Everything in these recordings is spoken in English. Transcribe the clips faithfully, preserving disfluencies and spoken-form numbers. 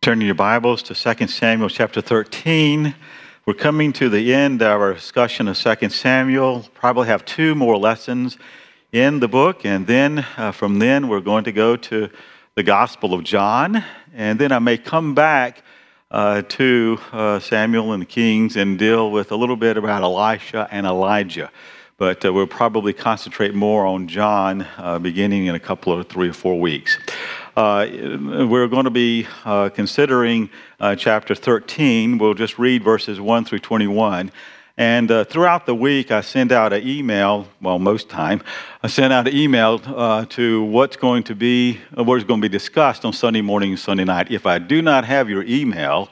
Turning your Bibles to Second Samuel chapter thirteen. We're coming to the end of our discussion of Second Samuel. Probably have two more lessons in the book, and then uh, from then we're going to go to the Gospel of John, and then I may come back uh, to uh, Samuel and the Kings and deal with a little bit about Elisha and Elijah. But uh, we'll probably concentrate more on John uh, beginning in a couple of three or four weeks. Uh, we're going to be uh, considering uh, chapter thirteen. We'll just read verses one through twenty-one. And uh, throughout the week, I send out an email, well, most time, I send out an email uh, to what's going to be, uh, what is going to be discussed on Sunday morning and Sunday night. If I do not have your email,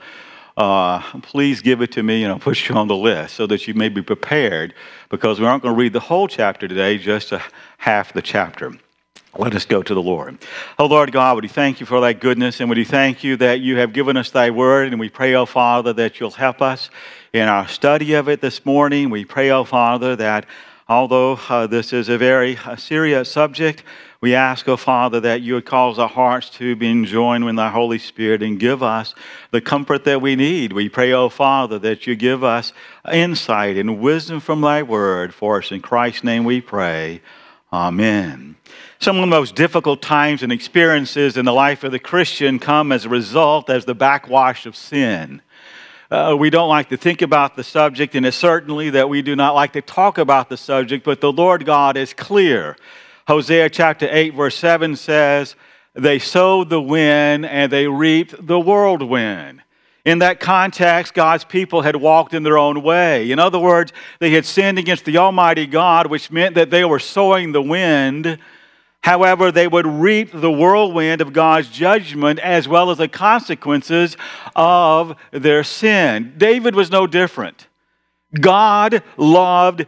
uh, please give it to me and I'll put you on the list so that you may be prepared, because we aren't going to read the whole chapter today, just a half the chapter. Let us go to the Lord. Oh, Lord God, would you thank you for thy goodness, and would you thank you that you have given us thy word, and we pray, oh Father, that you'll help us in our study of it this morning. We pray, oh Father, that although uh, this is a very uh, serious subject, we ask, oh Father, that you would cause our hearts to be enjoined with thy Holy Spirit and give us the comfort that we need. We pray, oh Father, that you give us insight and wisdom from thy word for us. In Christ's name we pray. Amen. Some of the most difficult times and experiences in the life of the Christian come as a result as the backwash of sin. Uh, we don't like to think about the subject, and it's certainly that we do not like to talk about the subject, but the Lord God is clear. Hosea chapter eight verse seven says, "They sowed the wind and they reaped the whirlwind." In that context, God's people had walked in their own way. In other words, they had sinned against the Almighty God, which meant that they were sowing the wind. However, they would reap the whirlwind of God's judgment as well as the consequences of their sin. David was no different. God loved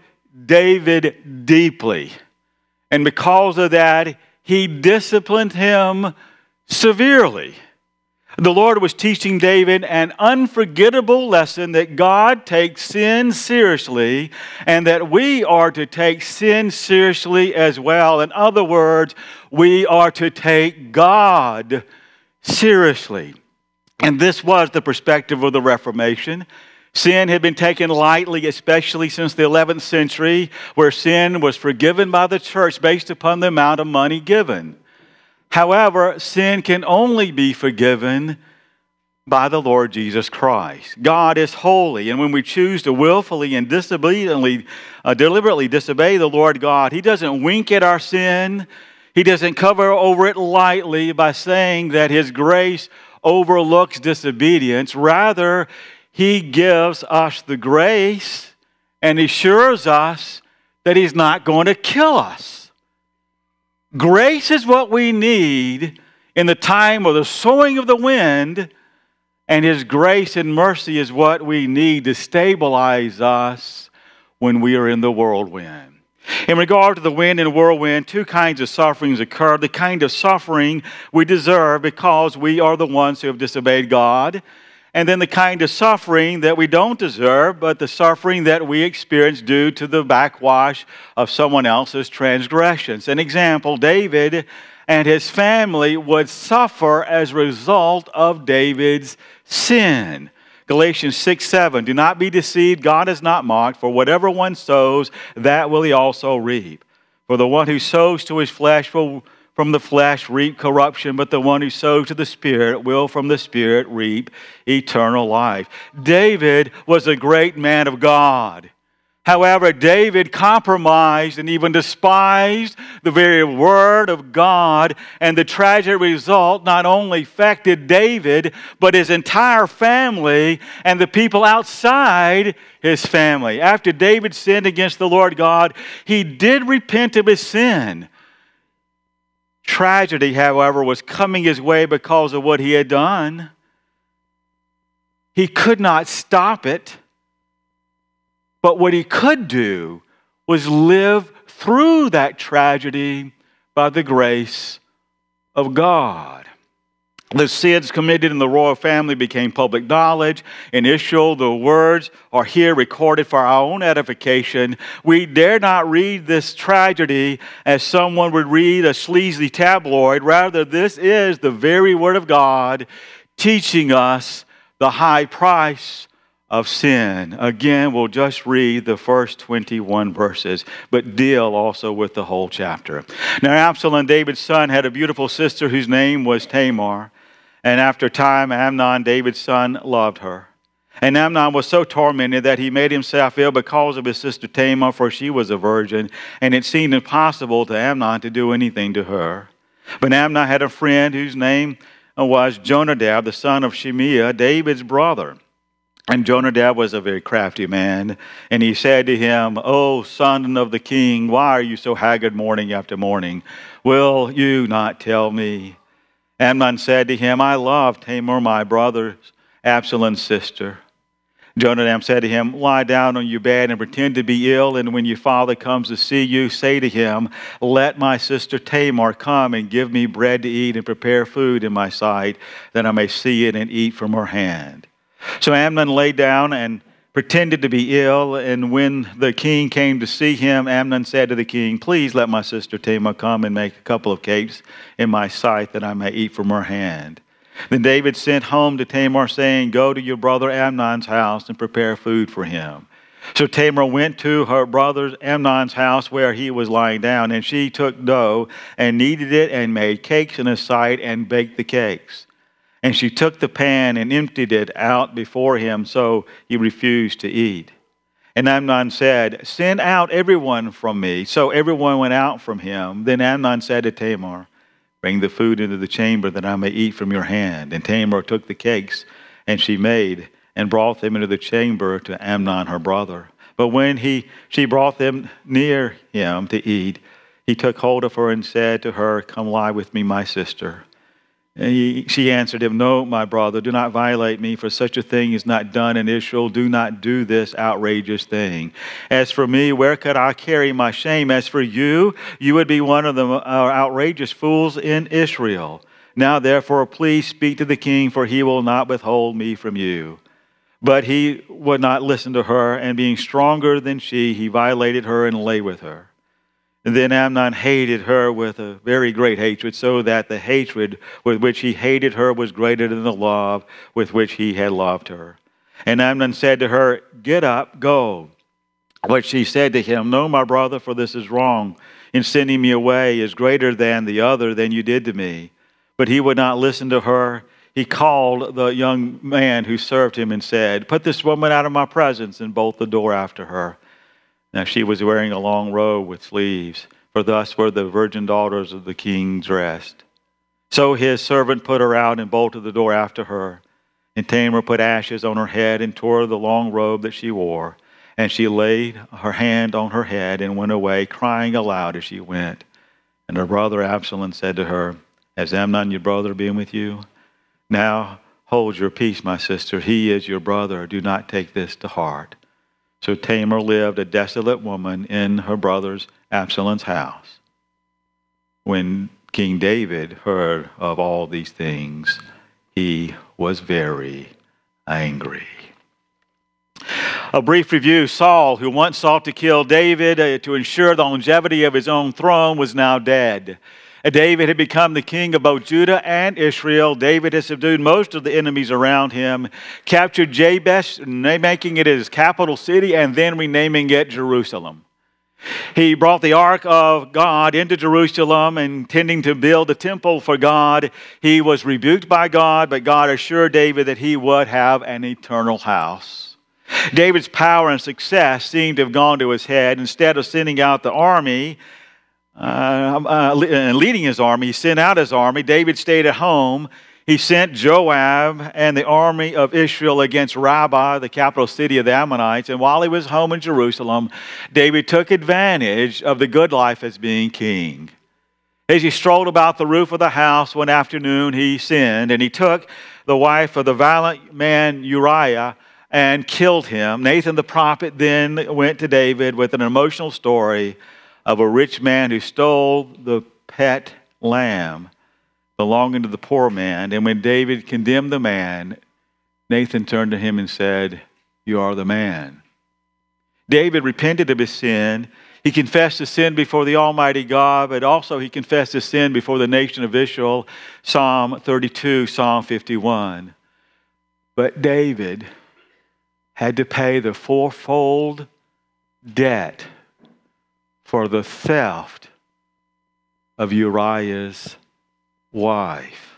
David deeply. And because of that, he disciplined him severely. The Lord was teaching David an unforgettable lesson that God takes sin seriously and that we are to take sin seriously as well. In other words, we are to take God seriously. And this was the perspective of the Reformation. Sin had been taken lightly, especially since the eleventh century, where sin was forgiven by the church based upon the amount of money given. However, sin can only be forgiven by the Lord Jesus Christ. God is holy, and when we choose to willfully and disobediently, uh, deliberately disobey the Lord God, He doesn't wink at our sin. He doesn't cover over it lightly by saying that His grace overlooks disobedience. Rather, He gives us the grace and assures us that He's not going to kill us. Grace is what we need in the time of the sowing of the wind, and His grace and mercy is what we need to stabilize us when we are in the whirlwind. In regard to the wind and whirlwind, two kinds of sufferings occur. The kind of suffering we deserve because we are the ones who have disobeyed God, and then the kind of suffering that we don't deserve, but the suffering that we experience due to the backwash of someone else's transgressions. An example, David and his family would suffer as a result of David's sin. Galatians six seven, "Do not be deceived, God is not mocked, for whatever one sows, that will he also reap. For the one who sows to his flesh will from the flesh reap corruption, but the one who sows to the Spirit will from the Spirit reap eternal life." David was a great man of God. However, David compromised and even despised the very word of God, and the tragic result not only affected David, but his entire family and the people outside his family. After David sinned against the Lord God, he did repent of his sin. Tragedy, however, was coming his way because of what he had done. He could not stop it. But what he could do was live through that tragedy by the grace of God. The sins committed in the royal family became public knowledge. In Israel, the words are here recorded for our own edification. We dare not read this tragedy as someone would read a sleazy tabloid. Rather, this is the very word of God teaching us the high price of sin. Again, we'll just read the first twenty-one verses, but deal also with the whole chapter. Now, Absalom, David's son, had a beautiful sister whose name was Tamar. And after a time, Amnon, David's son, loved her. And Amnon was so tormented that he made himself ill because of his sister Tamar, for she was a virgin, and it seemed impossible to Amnon to do anything to her. But Amnon had a friend whose name was Jonadab, the son of Shimeah, David's brother. And Jonadab was a very crafty man, and he said to him, "O son of the king, why are you so haggard morning after morning? Will you not tell me?" Amnon said to him, "I love Tamar, my brother Absalom's sister." Jonadab said to him, "Lie down on your bed and pretend to be ill, and when your father comes to see you, say to him, 'Let my sister Tamar come and give me bread to eat and prepare food in my sight, that I may see it and eat from her hand.'" So Amnon lay down and pretended to be ill, and when the king came to see him, Amnon said to the king, "Please let my sister Tamar come and make a couple of cakes in my sight, that I may eat from her hand." Then David sent home to Tamar, saying, "Go to your brother Amnon's house and prepare food for him." So Tamar went to her brother Amnon's house where he was lying down, and she took dough and kneaded it and made cakes in his sight and baked the cakes. And she took the pan and emptied it out before him, so he refused to eat. And Amnon said, "Send out everyone from me." So everyone went out from him. Then Amnon said to Tamar, "Bring the food into the chamber, that I may eat from your hand." And Tamar took the cakes, and she made, and brought them into the chamber to Amnon her brother. But when he she brought them near him to eat, he took hold of her and said to her, "Come lie with me, my sister." And he, she answered him, "No, my brother, do not violate me, for such a thing is not done in Israel. Do not do this outrageous thing. As for me, where could I carry my shame? As for you, you would be one of the uh, outrageous fools in Israel. Now, therefore, please speak to the king, for he will not withhold me from you." But he would not listen to her, and being stronger than she, he violated her and lay with her. And then Amnon hated her with a very great hatred, so that the hatred with which he hated her was greater than the love with which he had loved her. And Amnon said to her, "Get up, go." But she said to him, "No, my brother, for this is wrong. In sending me away is greater than the other than you did to me." But he would not listen to her. He called the young man who served him and said, "Put this woman out of my presence," and bolt the door after her. Now she was wearing a long robe with sleeves, for thus were the virgin daughters of the king dressed. So his servant put her out and bolted the door after her. And Tamar put ashes on her head and tore the long robe that she wore. And she laid her hand on her head and went away, crying aloud as she went. And her brother Absalom said to her, "Has Amnon your brother been with you? Now hold your peace, my sister. He is your brother. Do not take this to heart." So Tamar lived a desolate woman in her brother's Absalom's house. When King David heard of all these things, he was very angry. A brief review. Saul, who once sought to kill David uh, to ensure the longevity of his own throne, was now dead. David had become the king of both Judah and Israel. David had subdued most of the enemies around him, captured Jabesh, making it his capital city, and then renaming it Jerusalem. He brought the ark of God into Jerusalem, intending to build a temple for God. He was rebuked by God, but God assured David that he would have an eternal house. David's power and success seemed to have gone to his head. Instead of sending out the army, Uh, uh, leading his army, he sent out his army. David stayed at home. He sent Joab and the army of Israel against Rabbah, the capital city of the Ammonites. And while he was home in Jerusalem, David took advantage of the good life as being king. As he strolled about the roof of the house one afternoon, he sinned, and he took the wife of the valiant man Uriah and killed him. Nathan the prophet then went to David with an emotional story of a rich man who stole the pet lamb belonging to the poor man. And when David condemned the man, Nathan turned to him and said, "You are the man." David repented of his sin. He confessed his sin before the Almighty God, but also he confessed his sin before the nation of Israel, Psalm thirty-two, Psalm fifty-one. But David had to pay the fourfold debt for the theft of Uriah's wife.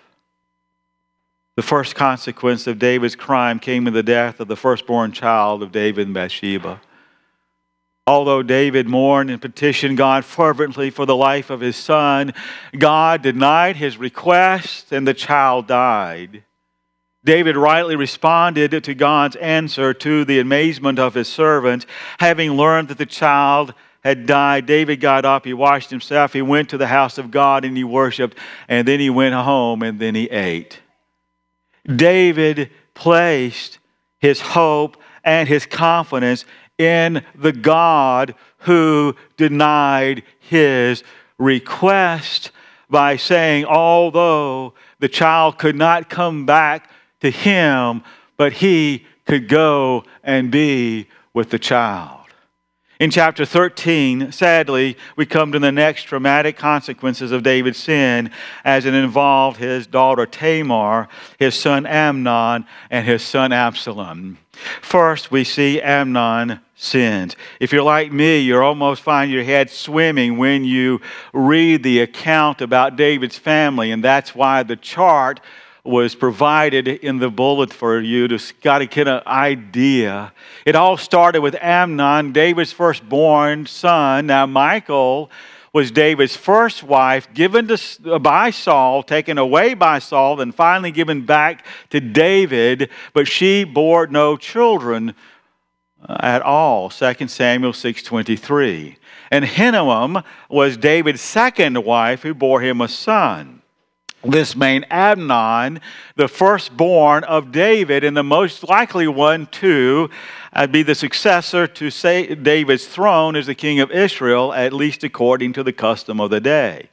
The first consequence of David's crime came in the death of the firstborn child of David and Bathsheba. Although David mourned and petitioned God fervently for the life of his son, God denied his request and the child died. David rightly responded to God's answer to the amazement of his servant. Having learned that the child had died, David got up, he washed himself, he went to the house of God and he worshiped, and then he went home and then he ate. David placed his hope and his confidence in the God who denied his request by saying, although the child could not come back to him, but he could go and be with the child. In chapter thirteen, sadly, we come to the next dramatic consequences of David's sin, as it involved his daughter Tamar, his son Amnon, and his son Absalom. First, we see Amnon sins. If you're like me, you almost find your head swimming when you read the account about David's family, and that's why the chart was provided in the bullet for you to got to get an idea. It all started with Amnon, David's firstborn son. Now, Michal was David's first wife, given to, by Saul, taken away by Saul, and finally given back to David, but she bore no children at all. Second Samuel six twenty-three. And Ahinoam was David's second wife, who bore him a son. This made Amnon the firstborn of David, and the most likely one to uh, be the successor to say David's throne as the king of Israel, at least according to the custom of the day.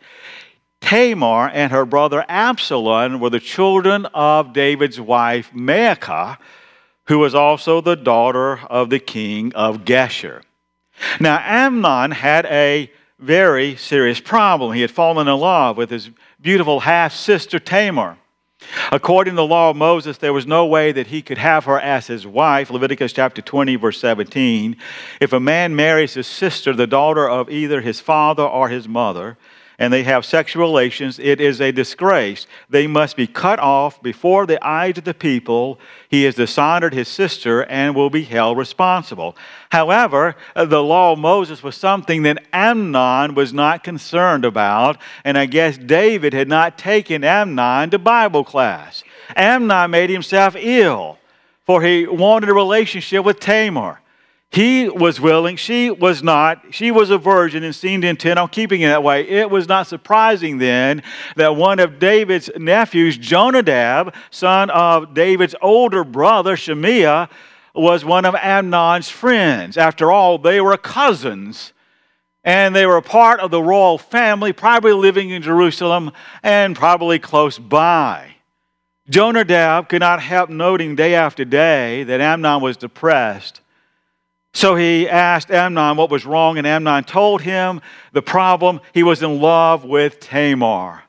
Tamar and her brother Absalom were the children of David's wife Maacah, who was also the daughter of the king of Geshur. Now, Amnon had a very serious problem. He had fallen in love with his beautiful half-sister Tamar. According to the law of Moses, there was no way that he could have her as his wife. Leviticus chapter twenty, verse seventeen. If a man marries his sister, the daughter of either his father or his mother, and they have sexual relations, it is a disgrace. They must be cut off before the eyes of the people. He has dishonored his sister and will be held responsible. However, the law of Moses was something that Amnon was not concerned about, and I guess David had not taken Amnon to Bible class. Amnon made himself ill, for he wanted a relationship with Tamar. He was willing, she was not. She was a virgin and seemed intent on keeping it that way. It was not surprising then that one of David's nephews, Jonadab, son of David's older brother, Shemiah, was one of Amnon's friends. After all, they were cousins, and they were a part of the royal family, probably living in Jerusalem and probably close by. Jonadab could not help noting day after day that Amnon was depressed. So he asked Amnon what was wrong, and Amnon told him the problem. He was in love with Tamar,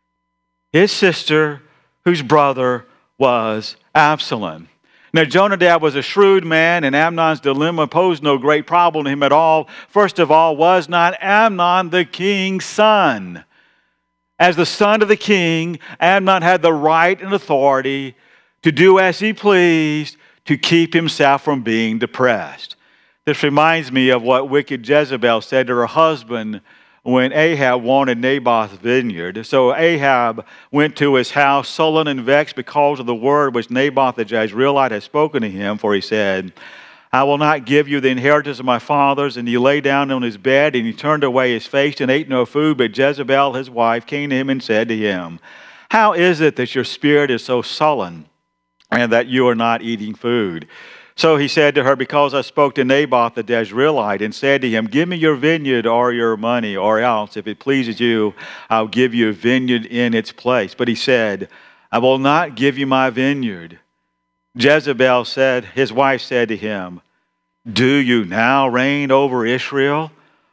his sister, whose brother was Absalom. Now, Jonadab was a shrewd man, and Amnon's dilemma posed no great problem to him at all. First of all, was not Amnon the king's son? As the son of the king, Amnon had the right and authority to do as he pleased to keep himself from being depressed. This reminds me of what wicked Jezebel said to her husband when Ahab wanted Naboth's vineyard. So Ahab went to his house, sullen and vexed because of the word which Naboth the Jezreelite had spoken to him. For he said, I will not give you the inheritance of my fathers. And he lay down on his bed, and he turned away his face and ate no food. But Jezebel, his wife, came to him and said to him, How is it that your spirit is so sullen, and that you are not eating food? So he said to her, Because I spoke to Naboth the Jezreelite and said to him, Give me your vineyard or your money, or else, if it pleases you, I'll give you a vineyard in its place. But he said, I will not give you my vineyard. Jezebel said, his wife said to him, Do you now reign over Israel?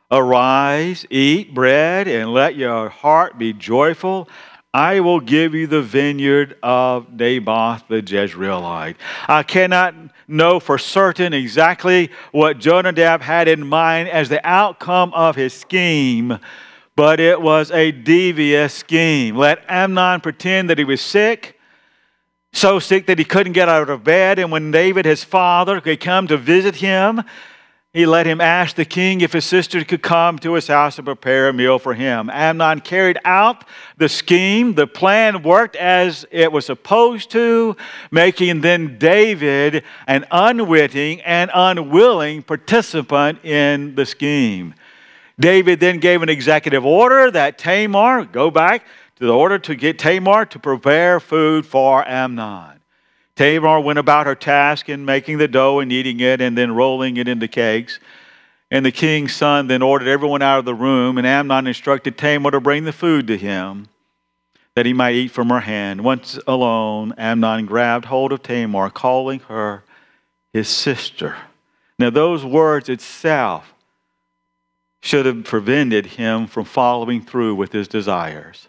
Arise, eat bread, and let your heart be joyful. I will give you the vineyard of Naboth the Jezreelite. I cannot know for certain exactly what Jonadab had in mind as the outcome of his scheme, but it was a devious scheme. Let Amnon pretend that he was sick, so sick that he couldn't get out of bed, and when David, his father, could come to visit him, he let him ask the king if his sister could come to his house and prepare a meal for him. Amnon carried out the scheme. The plan worked as it was supposed to, making then David an unwitting and unwilling participant in the scheme. David then gave an executive order that Tamar, go back to the order to get Tamar to prepare food for Amnon. Tamar went about her task in making the dough and kneading it and then rolling it into cakes. And the king's son then ordered everyone out of the room, and Amnon instructed Tamar to bring the food to him, that he might eat from her hand. Once alone, Amnon grabbed hold of Tamar, calling her his sister. Now, those words itself should have prevented him from following through with his desires.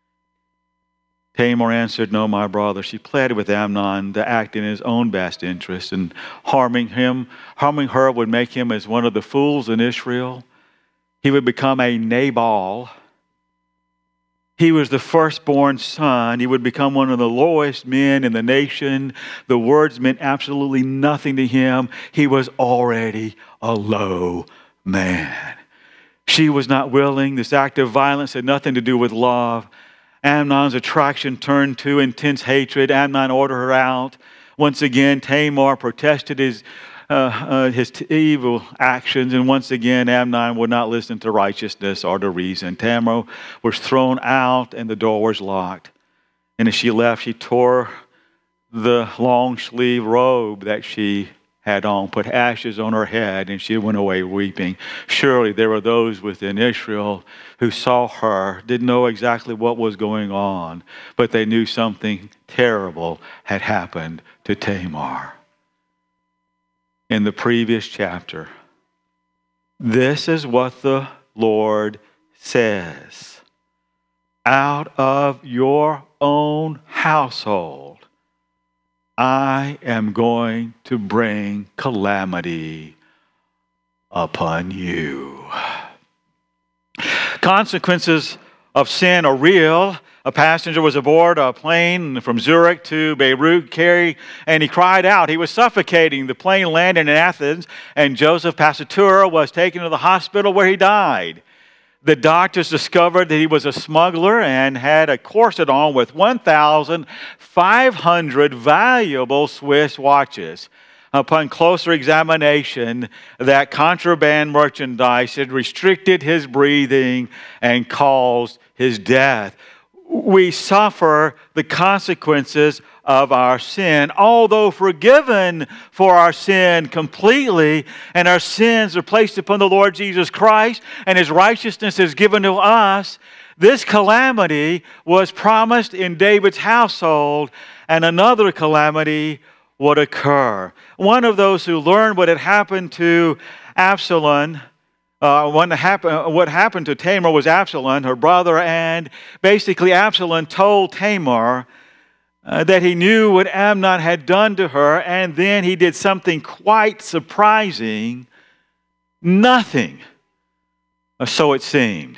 Tamar answered, "No, my brother." She pleaded with Amnon to act in his own best interest, and harming him, harming her would make him as one of the fools in Israel. He would become a Nabal. He was the firstborn son. He would become one of the lowest men in the nation. The words meant absolutely nothing to him. He was already a low man. She was not willing. This act of violence had nothing to do with love. Amnon's attraction turned to intense hatred. Amnon ordered her out. Once again, Tamar protested his uh, uh, his t- evil actions, and once again, Amnon would not listen to righteousness or to reason. Tamar was thrown out, and the door was locked. And as she left, she tore the long sleeve robe that she had on, put ashes on her head, and she went away weeping. Surely there were those within Israel who saw her, didn't know exactly what was going on, but they knew something terrible had happened to Tamar. In the previous chapter, this is what the Lord says: out of your own household, I am going to bring calamity upon you. Consequences of sin are real. A passenger was aboard a plane from Zurich to Beirut, carry, and he cried out. He was suffocating. The plane landed in Athens, and Joseph Passatura was taken to the hospital where he died. The doctors discovered that he was a smuggler and had a corset on with one thousand five hundred valuable Swiss watches. Upon closer examination, that contraband merchandise had restricted his breathing and caused his death. We suffer the consequences of our sin, although forgiven for our sin completely, and our sins are placed upon the Lord Jesus Christ, and His righteousness is given to us. This calamity was promised in David's household, and another calamity would occur. One of those who learned what had happened to Absalom, Uh, what, happened, what happened to Tamar was Absalom, her brother, and basically Absalom told Tamar uh, that he knew what Amnon had done to her, and then he did something quite surprising. Nothing, or so it seemed.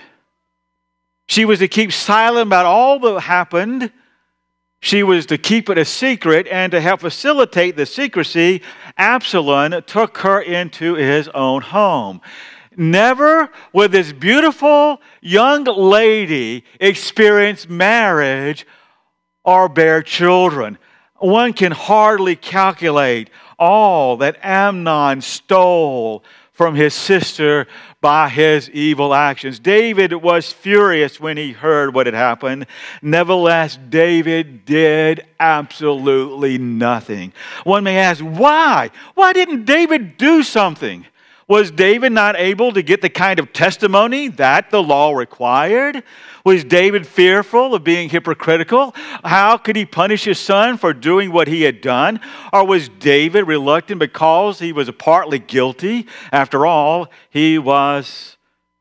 She was to keep silent about all that happened. She was to keep it a secret, and to help facilitate the secrecy, Absalom took her into his own home. Never would this beautiful young lady experience marriage or bear children. One can hardly calculate all that Amnon stole from his sister by his evil actions. David was furious when he heard what had happened. Nevertheless, David did absolutely nothing. One may ask, why? Why didn't David do something? Was David not able to get the kind of testimony that the law required? Was David fearful of being hypocritical? How could he punish his son for doing what he had done? Or was David reluctant because he was partly guilty? After all, he was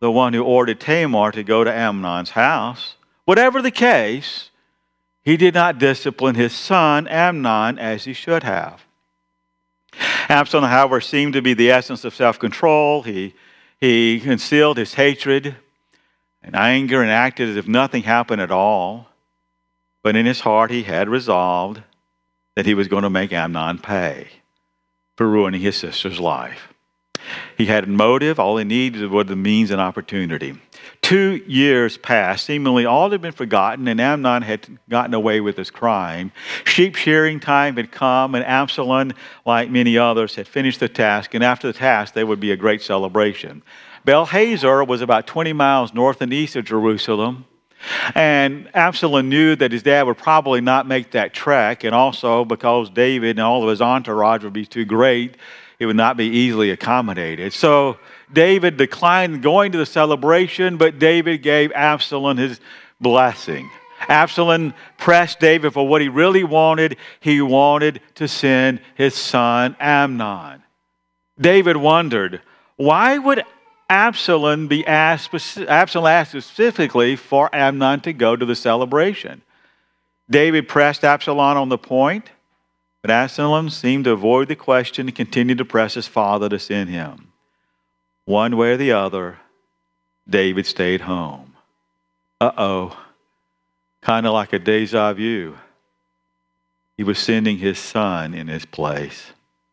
the one who ordered Tamar to go to Amnon's house. Whatever the case, he did not discipline his son Amnon as he should have. Absalom, however, seemed to be the essence of self-control. He, he concealed his hatred and anger and acted as if nothing happened at all. But in his heart, he had resolved that he was going to make Amnon pay for ruining his sister's life. He had a motive. All he needed were the means and opportunity. Two years passed. Seemingly all had been forgotten, and Amnon had gotten away with his crime. Sheep shearing time had come, and Absalom, like many others, had finished the task. And after the task, there would be a great celebration. Bel-Hazor was about twenty miles north and east of Jerusalem. And Absalom knew that his dad would probably not make that trek. And also because David and all of his entourage would be too great, it would not be easily accommodated. So David declined going to the celebration, but David gave Absalom his blessing. Absalom pressed David for what he really wanted. He wanted to send his son Amnon. David wondered, why would Absalom be asked, Absalom asked specifically for Amnon to go to the celebration? David pressed Absalom on the point, but Absalom seemed to avoid the question and continued to press his father to send him. One way or the other, David stayed home. Uh-oh. Kind of like a deja vu. He was sending his son in his place.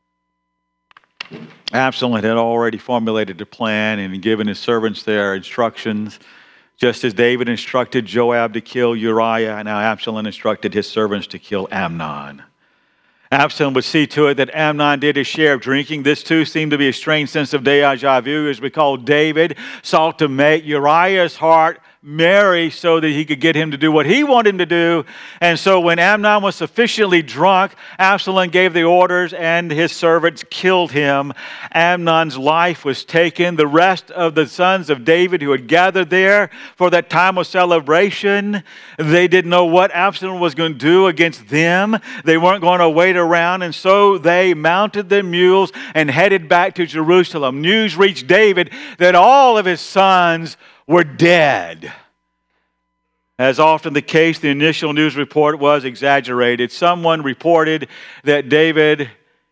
Absalom had already formulated a plan and given his servants their instructions. Just as David instructed Joab to kill Uriah, now Absalom instructed his servants to kill Amnon. Absalom would see to it that Amnon did his share of drinking. This too seemed to be a strange sense of deja vu, as we call David sought to make Uriah's heart merry so that he could get him to do what he wanted him to do. And so when Amnon was sufficiently drunk, Absalom gave the orders and his servants killed him. Amnon's life was taken. The rest of the sons of David who had gathered there for that time of celebration, they didn't know what Absalom was going to do against them. They weren't going to wait around, and so they mounted their mules and headed back to Jerusalem. News reached David that all of his sons were dead. As often the case, the initial news report was exaggerated. Someone reported that David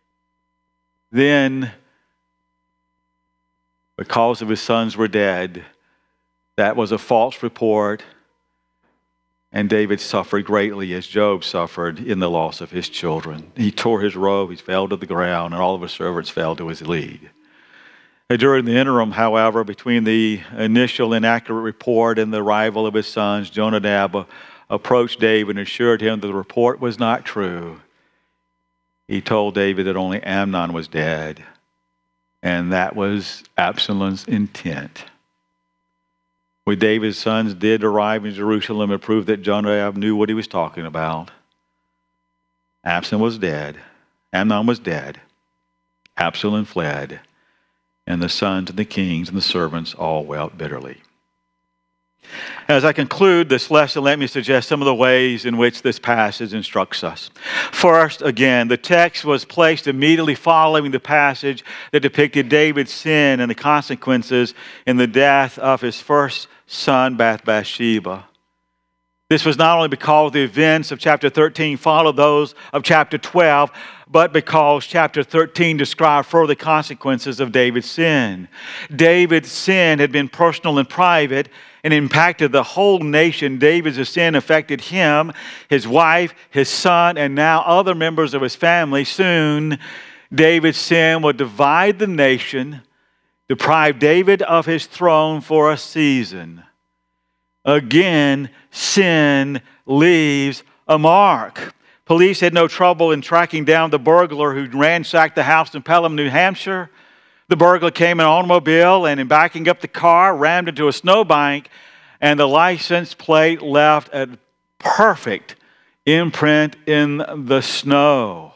then, because of his sons were dead, that was a false report, and David suffered greatly as Job suffered in the loss of his children. He tore his robe, he fell to the ground, and all of his servants fell to his lead. During the interim, however, between the initial inaccurate report and the arrival of his sons, Jonadab approached David and assured him that the report was not true. He told David that only Amnon was dead, and that was Absalom's intent. When David's sons did arrive in Jerusalem, it proved that Jonadab knew what he was talking about. Absalom was dead. Amnon was dead. Absalom fled. And the sons and the kings and the servants all wept bitterly. As I conclude this lesson, let me suggest some of the ways in which this passage instructs us. First, again, the text was placed immediately following the passage that depicted David's sin and the consequences in the death of his first son, Bathsheba. This was not only because the events of chapter thirteen followed those of chapter twelve, but because chapter thirteen described further consequences of David's sin. David's sin had been personal and private and impacted the whole nation. David's sin affected him, his wife, his son, and now other members of his family. Soon, David's sin would divide the nation, deprive David of his throne for a season. Again, sin leaves a mark. Police had no trouble in tracking down the burglar who ransacked the house in Pelham, New Hampshire. The burglar came in an automobile and in backing up the car, rammed into a snowbank, and the license plate left a perfect imprint in the snow.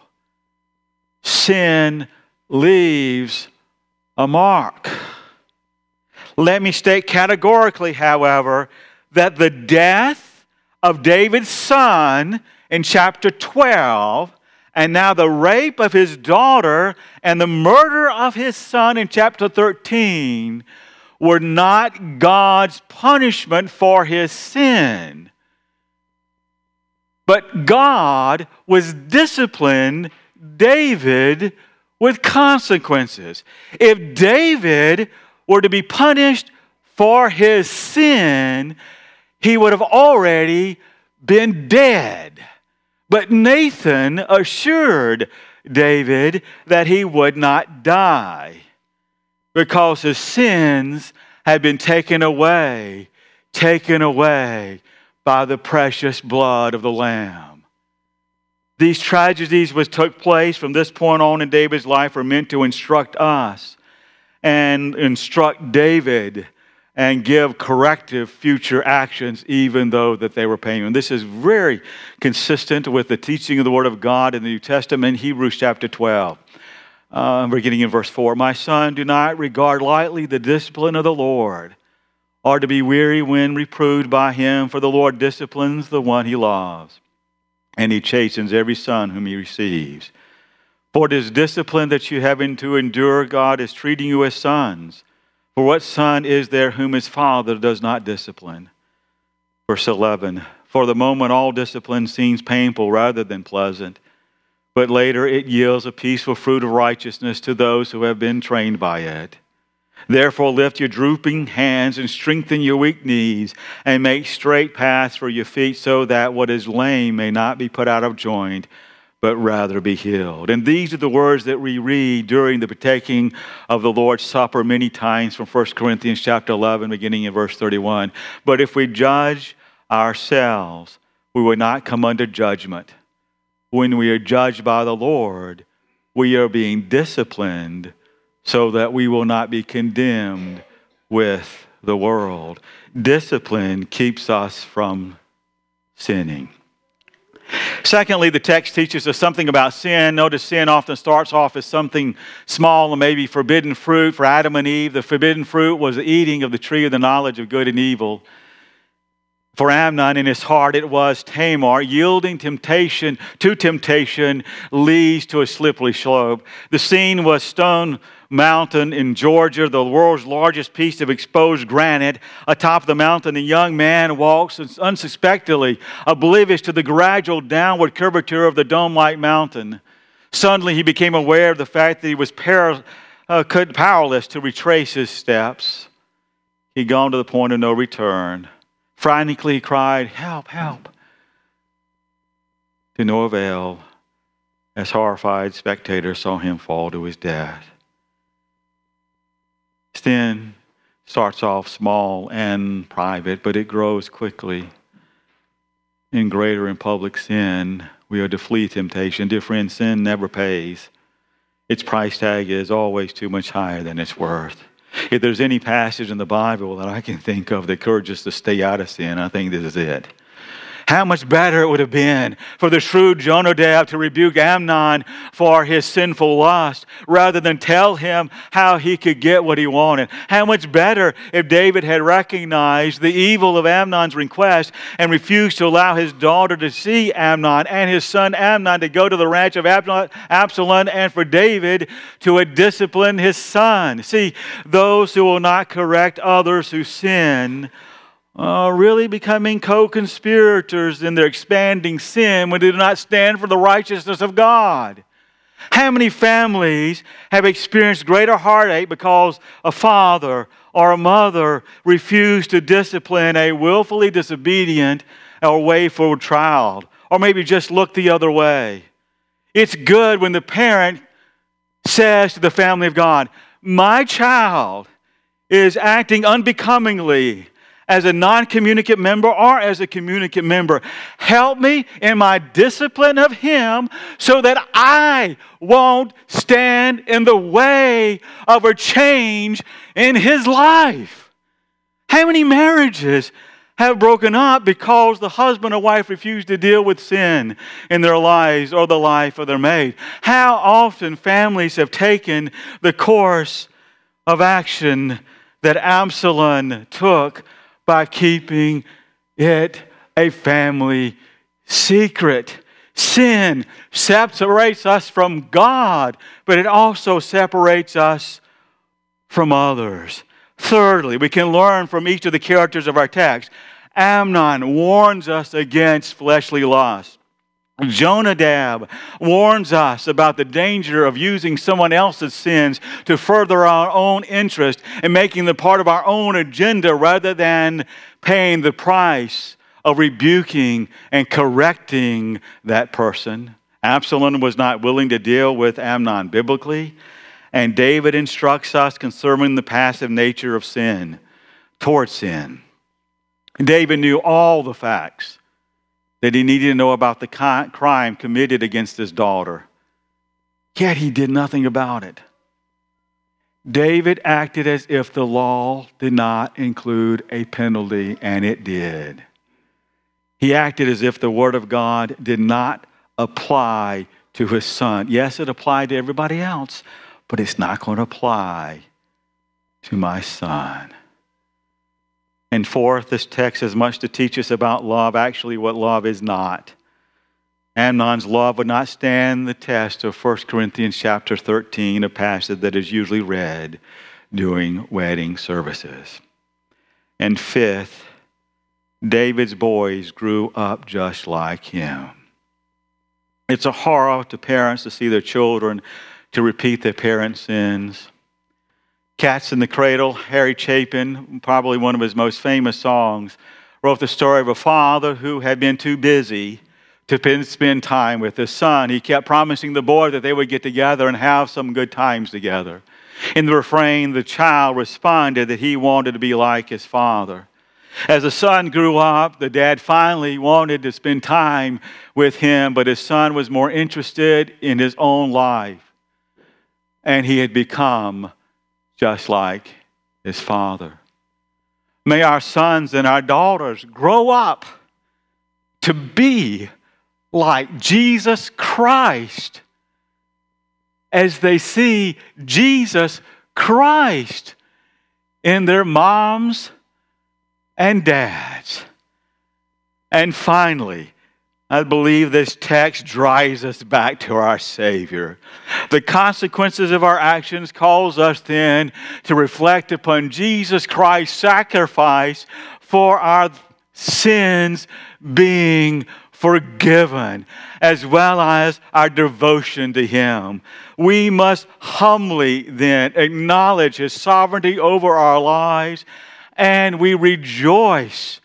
Sin leaves a mark. Let me state categorically, however, that the death of David's son in chapter twelve, and now the rape of his daughter and the murder of his son in chapter thirteen, were not God's punishment for his sin. But God was disciplining David with consequences. If David were to be punished for his sin, he would have already been dead. But Nathan assured David that he would not die because his sins had been taken away, taken away by the precious blood of the Lamb. These tragedies which took place from this point on in David's life are meant to instruct us and instruct David and give corrective future actions even though that they were painful. And this is very consistent with the teaching of the Word of God in the New Testament in Hebrews chapter twelve. Uh, beginning in verse four. My son, do not regard lightly the discipline of the Lord, or to be weary when reproved by him, for the Lord disciplines the one he loves, and he chastens every son whom he receives. For it is discipline that you have to endure. God is treating you as sons. For what son is there whom his father does not discipline? Verse eleven. For the moment all discipline seems painful rather than pleasant, but later it yields a peaceful fruit of righteousness to those who have been trained by it. Therefore lift your drooping hands and strengthen your weak knees, and make straight paths for your feet, so that what is lame may not be put out of joint, but rather be healed. And these are the words that we read during the partaking of the Lord's Supper many times from First Corinthians chapter eleven, beginning in verse thirty-one. But if we judge ourselves, we will not come under judgment. When we are judged by the Lord, we are being disciplined so that we will not be condemned with the world. Discipline keeps us from sinning. Secondly, the text teaches us something about sin. Notice sin often starts off as something small and maybe forbidden fruit. For Adam and Eve, the forbidden fruit was the eating of the tree of the knowledge of good and evil. For Amnon, in his heart, it was Tamar. Yielding temptation to temptation leads to a slippery slope. The scene was Stone Mountain in Georgia, the world's largest piece of exposed granite. Atop the mountain, a young man walks unsuspectingly, oblivious to the gradual downward curvature of the dome-like mountain. Suddenly, he became aware of the fact that he was par- uh, powerless to retrace his steps. He'd gone to the point of no return. Frantically he cried, help, help. To no avail, as horrified spectators saw him fall to his death. Sin starts off small and private, but it grows quickly. In greater and public sin, we are to flee temptation. Dear friend, sin never pays. Its price tag is always too much higher than it's worth. If there's any passage in the Bible that I can think of that encourages us to stay out of sin, I think this is it. How much better it would have been for the shrewd Jonadab to rebuke Amnon for his sinful lust rather than tell him how he could get what he wanted. How much better if David had recognized the evil of Amnon's request and refused to allow his daughter to see Amnon and his son Amnon to go to the ranch of Absalom, and for David to discipline his son. See, those who will not correct others who sin Uh, really becoming co-conspirators in their expanding sin when they do not stand for the righteousness of God. How many families have experienced greater heartache because a father or a mother refused to discipline a willfully disobedient or wayward child, or maybe just look the other way? It's good when the parent says to the family of God, my child is acting unbecomingly as a non-communicant member or as a communicant member. Help me in my discipline of him so that I won't stand in the way of a change in his life. How many marriages have broken up because the husband or wife refused to deal with sin in their lives or the life of their mate? How often families have taken the course of action that Absalom took by keeping it a family secret. Sin separates us from God, but it also separates us from others. Thirdly, we can learn from each of the characters of our text. Amnon warns us against fleshly lust. Jonadab warns us about the danger of using someone else's sins to further our own interest and making them part of our own agenda rather than paying the price of rebuking and correcting that person. Absalom was not willing to deal with Amnon biblically, and David instructs us concerning the passive nature of sin towards sin. David knew all the facts that he needed to know about the crime committed against his daughter. Yet he did nothing about it. David acted as if the law did not include a penalty, and it did. He acted as if the word of God did not apply to his son. Yes, it applied to everybody else, but it's not going to apply to my son. And fourth, this text has much to teach us about love, actually what love is not. Amnon's love would not stand the test of First Corinthians chapter thirteen, a passage that is usually read during wedding services. And fifth, David's boys grew up just like him. It's a horror to parents to see their children to repeat their parents' sins. Cats in the Cradle, Harry Chapin, probably one of his most famous songs, wrote the story of a father who had been too busy to spend time with his son. He kept promising the boy that they would get together and have some good times together. In the refrain, the child responded that he wanted to be like his father. As the son grew up, the dad finally wanted to spend time with him, but his son was more interested in his own life. And he had become just like his father. May our sons and our daughters grow up to be like Jesus Christ as they see Jesus Christ in their moms and dads. And finally, I believe this text drives us back to our Savior. The consequences of our actions calls us then to reflect upon Jesus Christ's sacrifice for our sins being forgiven, as well as our devotion to Him. We must humbly then acknowledge His sovereignty over our lives, and we rejoice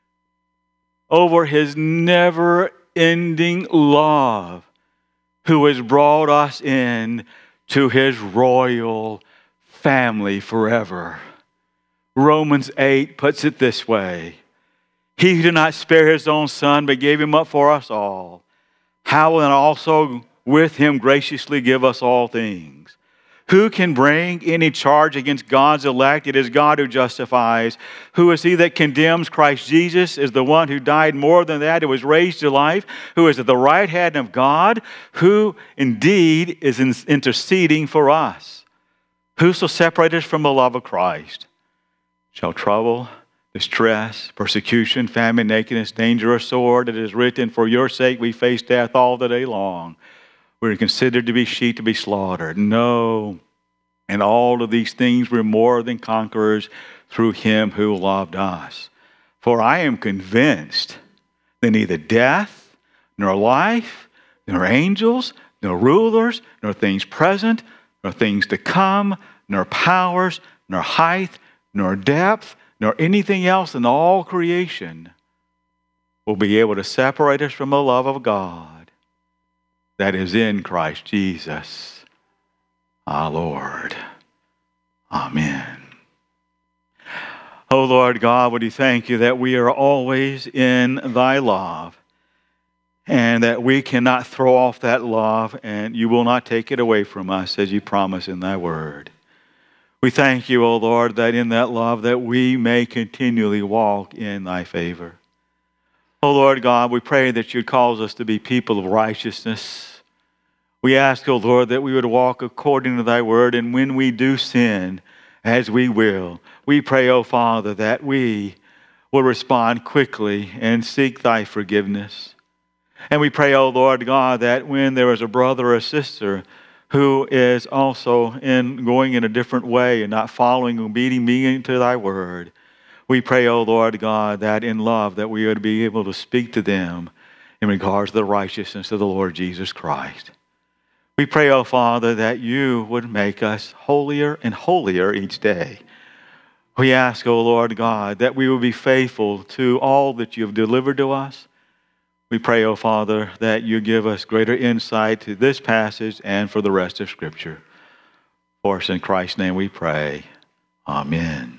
over His never-ending love, who has brought us in to His royal family forever. Romans eight puts it this way: He who did not spare His own Son, but gave Him up for us all, how will He also with Him graciously give us all things? Who can bring any charge against God's elect? It is God who justifies. Who is he that condemns? Christ Jesus is the one who died, more than that, who was raised to life, who is at the right hand of God, who indeed is interceding for us. Who shall separate us from the love of Christ? Shall trouble, distress, persecution, famine, nakedness, danger, or sword? It is written, for your sake we face death all the day long. We're considered to be sheep to be slaughtered. No, in all of these things we're more than conquerors through Him who loved us. For I am convinced that neither death, nor life, nor angels, nor rulers, nor things present, nor things to come, nor powers, nor height, nor depth, nor anything else in all creation will be able to separate us from the love of God that is in Christ Jesus, our Lord. Amen. Oh Lord God, would we thank you that we are always in thy love, and that we cannot throw off that love, and you will not take it away from us as you promise in thy word. We thank you, O Lord, that in that love that we may continually walk in thy favor. Oh Lord God, we pray that you'd cause us to be people of righteousness. We ask, O Lord, that we would walk according to thy word, and when we do sin, as we will, we pray, O Father, that we will respond quickly and seek thy forgiveness. And we pray, O Lord God, that when there is a brother or sister who is also in going in a different way and not following, obedient me to thy word. We pray, O Lord God, that in love that we would be able to speak to them in regards to the righteousness of the Lord Jesus Christ. We pray, O Father, that you would make us holier and holier each day. We ask, O Lord God, that we will be faithful to all that you have delivered to us. We pray, O Father, that you give us greater insight to this passage and for the rest of Scripture. For us in Christ's name we pray. Amen.